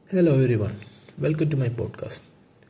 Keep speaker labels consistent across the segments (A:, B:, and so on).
A: Hello everyone, welcome to my podcast.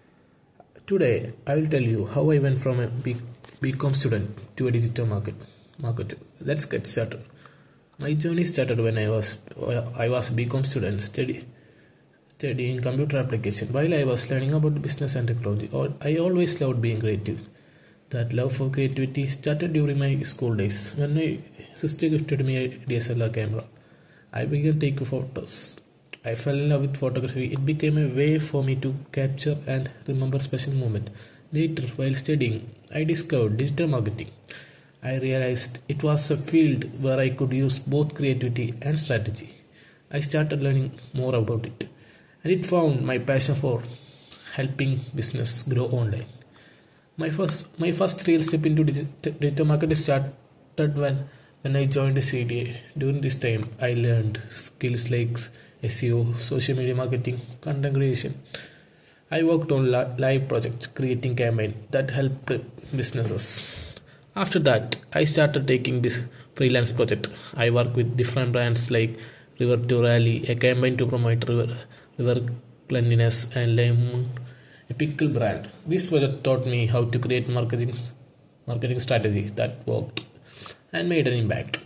A: Today I will tell you how I went from a BCom student to a digital marketer. Let's get started. My journey started when I was a BCom student studying computer application. While I was learning about business and technology, I always loved being creative. That love for creativity started during my school days when my sister gifted me a DSLR camera. I began taking photos. I fell in love with photography. It became a way for me to capture and remember special moments. Later, while studying, I discovered digital marketing. I realized it was a field where I could use both creativity and strategy. I started learning more about it, and it found my passion for helping business grow online. My first real step into digital marketing started when I joined the CDA. During this time, I learned skills like SEO, social media marketing, content creation. I worked on live projects, creating campaigns that helped businesses. After that, I started taking this freelance project. I work with different brands like River to Rally, a campaign to promote river cleanliness, and Lemon, a pickle brand. This project taught me how to create marketing strategies that worked and made an impact.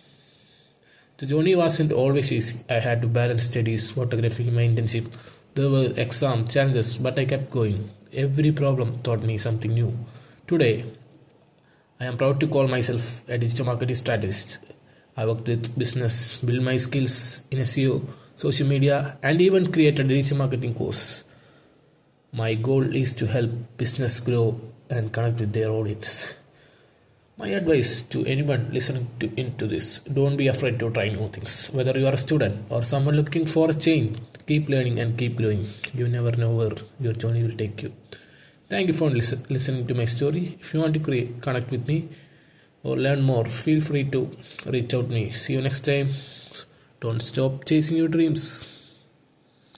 A: The journey wasn't always easy. I had to balance studies, photography, my internship. There were exam challenges, but I kept going. Every problem taught me something new. Today, I am proud to call myself a digital marketing strategist. I worked with business, built my skills in SEO, social media, and even created a digital marketing course. My goal is to help business grow and connect with their audience. My advice to anyone listening into this, don't be afraid to try new things. Whether you are a student or someone looking for a change, keep learning and keep growing. You never know where your journey will take you. Thank you for listening to my story. If you want to connect with me or learn more, feel free to reach out to me. See you next time. Don't stop chasing your dreams.